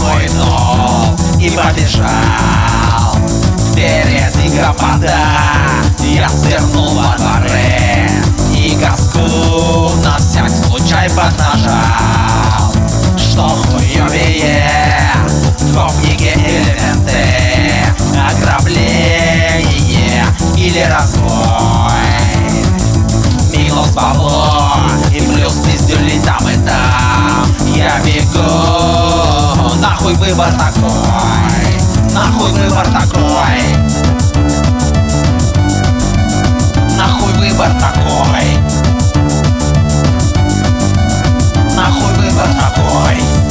захлопнул и побежал. Вперед снегопада я свернул во дворе и газку на всякий случай поднажал. Что хуёвее гопники элементы, ограбление или разбой, минус бабло и плюс пиздюли там и там. Я бегу, нахуй выбор такой, нахуй выбор такой, нахуй выбор такой, нахуй выбор такой.